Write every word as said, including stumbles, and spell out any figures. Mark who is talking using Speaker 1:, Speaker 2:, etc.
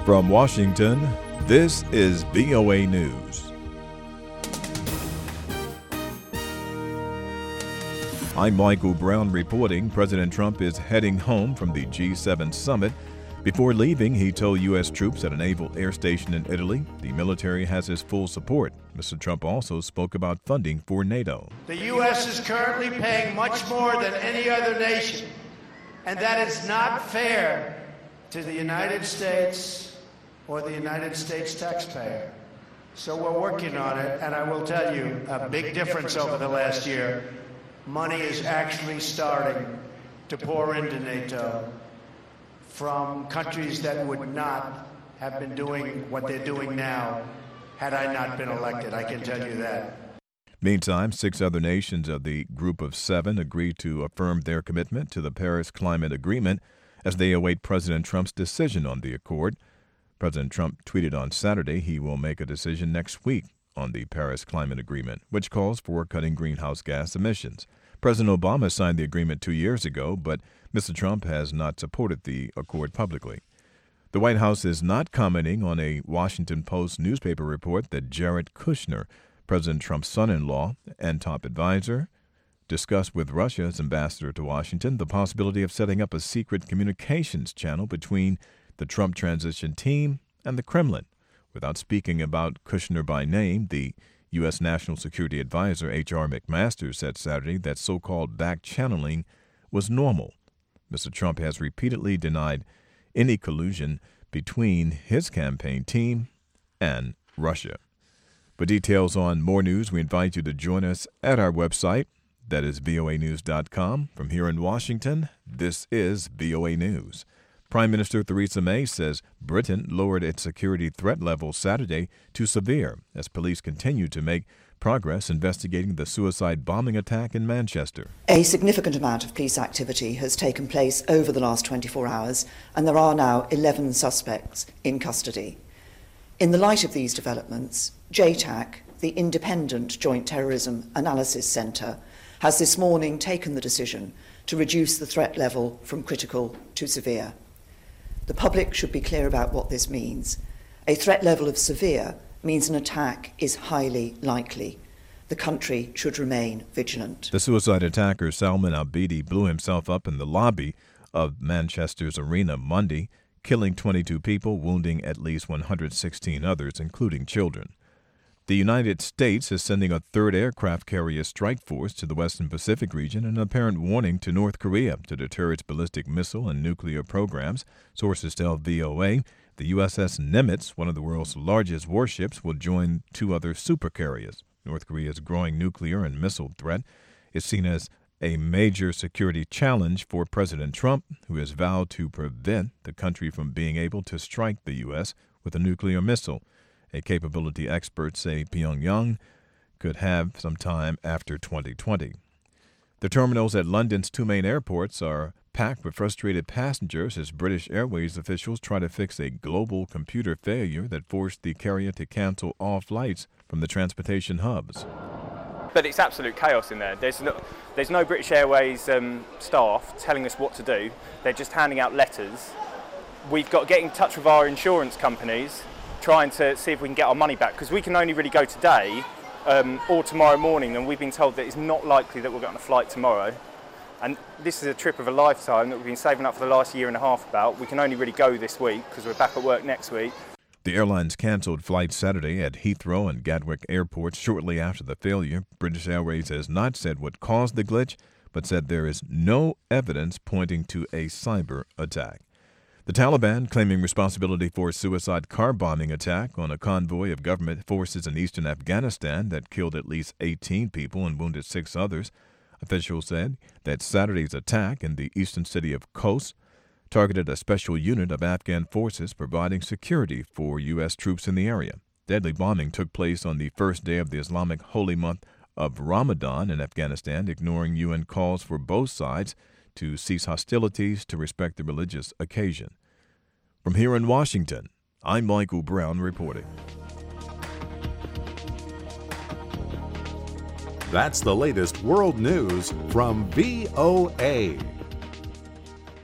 Speaker 1: From Washington, this is V O A News. I'm Michael Brown reporting President Trump is heading home from the G seven summit. Before leaving, he told U S troops at a naval air station in Italy the military has his full support. Mister Trump also spoke about funding for NATO.
Speaker 2: The U S is currently paying much more than any other nation, and that is not fair to the United States or the United States taxpayer. So we're working on it, and I will tell you a big difference over the last year. Money is actually starting to pour into NATO from countries that would not have been doing what they're doing now had I not been elected. I can tell you that.
Speaker 1: Meantime, six other nations of the Group of Seven agreed to affirm their commitment to the Paris Climate Agreement as they await President Trump's decision on the accord. President Trump tweeted on Saturday he will make a decision next week on the Paris Climate Agreement, which calls for cutting greenhouse gas emissions. President Obama signed the agreement two years ago, but Mister Trump has not supported the accord publicly. The White House is not commenting on a Washington Post newspaper report that Jared Kushner, President Trump's son-in-law and top advisor, discussed with Russia's ambassador to Washington the possibility of setting up a secret communications channel between the Trump transition team and the Kremlin. Without speaking about Kushner by name, the U S. National Security Advisor H R. McMaster said Saturday that so-called back-channeling was normal. Mister Trump has repeatedly denied any collusion between his campaign team and Russia. For details on more news, we invite you to join us at our website. That is V O A news dot com. From here in Washington, this is V O A News. Prime Minister Theresa May says Britain lowered its security threat level Saturday to severe as police continue to make progress investigating the suicide bombing attack in Manchester.
Speaker 3: A significant amount of police activity has taken place over the last twenty-four hours, and there are now eleven suspects in custody. In the light of these developments, J TAC, the Independent Joint Terrorism Analysis Centre, has this morning taken the decision to reduce the threat level from critical to severe. The public should be clear about what this means. A threat level of severe means an attack is highly likely. The country should remain vigilant.
Speaker 1: The suicide attacker Salman Abedi blew himself up in the lobby of Manchester's arena Monday, killing twenty-two people, wounding at least one hundred sixteen others, including children. The United States is sending a third aircraft carrier strike force to the Western Pacific region in an apparent warning to North Korea to deter its ballistic missile and nuclear programs. Sources tell V O A the U S S Nimitz, one of the world's largest warships, will join two other supercarriers. North Korea's growing nuclear and missile threat is seen as a major security challenge for President Trump, who has vowed to prevent the country from being able to strike the U S with a nuclear missile, a capability experts say Pyongyang could have sometime after twenty twenty. The terminals at London's two main airports are packed with frustrated passengers as British Airways officials try to fix a global computer failure that forced the carrier to cancel all flights from the transportation hubs.
Speaker 4: But it's absolute chaos in there. There's no, there's no British Airways um, staff telling us what to do. They're just handing out letters. We've got to get in touch with our insurance companies, trying to see if we can get our money back, because we can only really go today um, or tomorrow morning, and we've been told that it's not likely that we'll get on a flight tomorrow. And this is a trip of a lifetime that we've been saving up for the last year and a half about. We can only really go this week because we're back at work next week.
Speaker 1: The airlines canceled flights Saturday at Heathrow and Gatwick airports shortly after the failure. British Airways has not said what caused the glitch, but said there is no evidence pointing to a cyber attack. The Taliban claiming responsibility for a suicide car bombing attack on a convoy of government forces in eastern Afghanistan that killed at least eighteen people and wounded six others. Officials said that Saturday's attack in the eastern city of Khost targeted a special unit of Afghan forces providing security for U S troops in the area. Deadly bombing took place on the first day of the Islamic holy month of Ramadan in Afghanistan, ignoring U N calls for both sides to cease hostilities to respect the religious occasion. From here in Washington, I'm Michael Brown reporting.
Speaker 5: That's the latest world news from V O A.